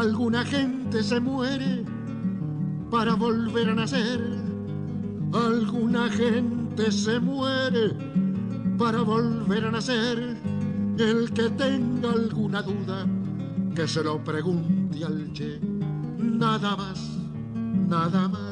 Alguna gente se muere para volver a nacer. Alguna gente se muere para volver a nacer. El que tenga alguna duda, que se lo pregunte al Che. Nada más, nada más.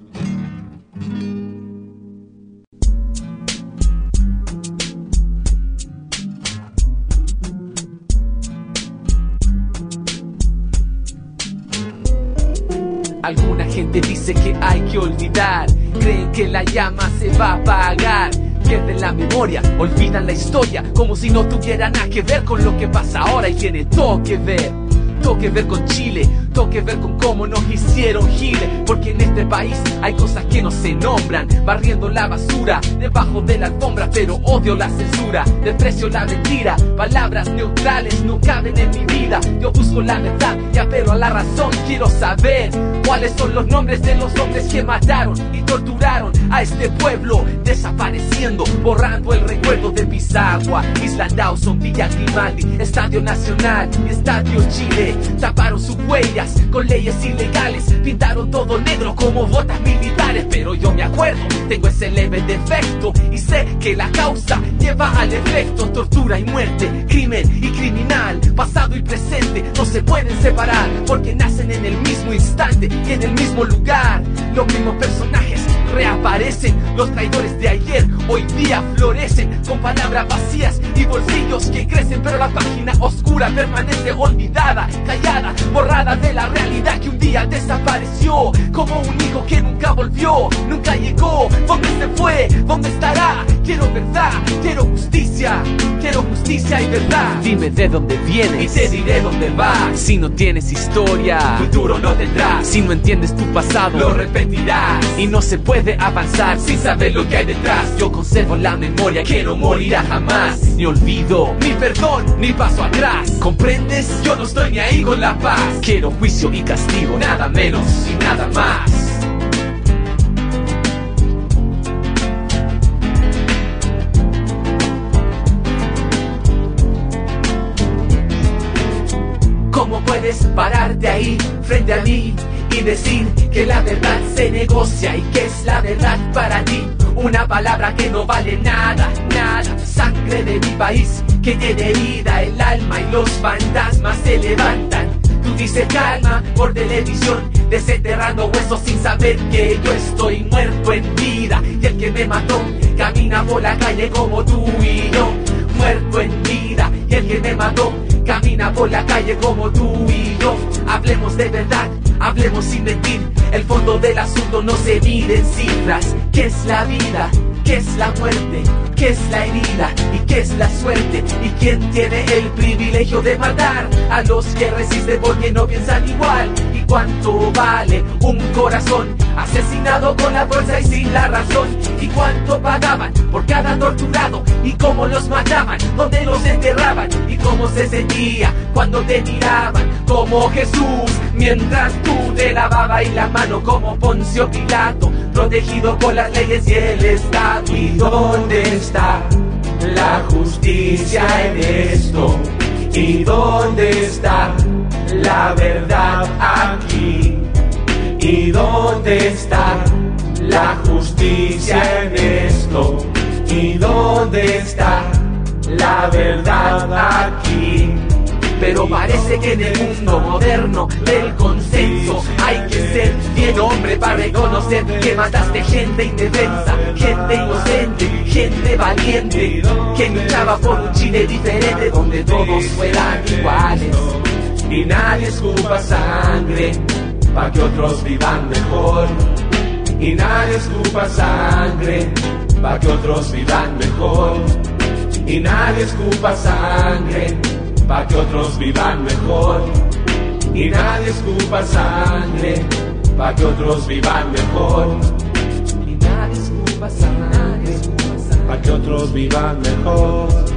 Alguna gente dice que hay que olvidar, creen que la llama se va a apagar. Pierden la memoria, olvidan la historia, como si no tuviera nada que ver con lo que pasa ahora. Y tiene todo que ver con Chile, todo que ver con cómo nos hicieron giles. Porque en este país hay cosas que no se nombran, barriendo la basura debajo de la alfombra. Pero odio la censura, desprecio la mentira, palabras neutrales no caben en mi vida. Yo busco la verdad y apelo a la razón. Quiero saber cuáles son los nombres de los hombres que mataron y torturaron a este pueblo, desapareciendo, borrando el recuerdo de Pisagua, Isla Dawson, Villa Grimaldi, Estadio Nacional y Estadio Chile. Taparon sus huellas con leyes ilegales, pintaron todo negro como botas militares. Pero yo me acuerdo, tengo ese leve defecto y sé que la causa lleva al efecto. Tortura y muerte, crimen y criminal, pasado y presente no se pueden separar, porque nacen en el mismo instante y en el mismo lugar. Los mismos personajes reaparecen, los traidores de ayer hoy día florecen, con palabras vacías y bolsillos que crecen. Pero la página oscura permanece olvidada, callada, borrada de la realidad que un día desapareció, como un hijo que nunca volvió, nunca llegó. ¿Dónde se fue? ¿Dónde estará? Quiero verdad, quiero justicia y verdad. Dime de dónde vienes y te diré dónde vas. Si no tienes historia, futuro no tendrás. Si no entiendes tu pasado, lo repetirás. Y no se puede avanzar sin saber lo que hay detrás. Yo conservo la memoria que no morirá jamás. Ni olvido, ni perdón, ni paso atrás. ¿Comprendes? Yo no estoy ni ahí con la paz. Quiero juicio y castigo, nada menos y nada más. ¿Cómo puedes pararte ahí frente a mí y decir que la verdad se negocia y que es la verdad para ti? Una palabra que no vale nada, nada. Sangre de mi país que tiene herida el alma y los fantasmas se levantan. Tú dices calma por televisión, desenterrando huesos sin saber que yo estoy muerto en vida. Y el que me mató camina por la calle como tú y yo, muerto en vida. Y el que me mató camina por la calle como tú y yo. Hablemos de verdad, hablemos sin mentir. El fondo del asunto no se mide en cifras. ¿Qué es la vida? ¿Qué es la muerte? ¿Qué es la herida? ¿Y qué es la suerte? ¿Y quién tiene el privilegio de matar a los que resisten porque no piensan igual? ¿Y cuánto vale un corazón asesinado con la fuerza y sin la razón? ¿Y cuánto pagaban por cada torturado? ¿Y cómo los mataban? ¿Dónde los enterraban? ¿Y cómo se sentía cuando te miraban como Jesús, mientras tú te lavaba y la mano como Poncio Pilato, protegido por las leyes y el Estado? ¿Y dónde está la justicia en esto? ¿Y dónde está la verdad aquí? ¿Y dónde está la justicia en esto? ¿Y dónde está la verdad aquí? Pero parece que en el mundo moderno del consenso hay que ser bien hombre para reconocer que mataste gente indefensa, gente inocente, gente valiente, que luchaba por un Chile diferente donde todos fueran iguales. Y nadie escupa sangre pa' que otros vivan mejor. Y nadie escupa sangre pa' que otros vivan mejor. Y nadie escupa sangre pa' que otros vivan mejor. Y nadie escupa sangre pa' que otros vivan mejor. Y nadie escupa sangre pa' que otros vivan mejor.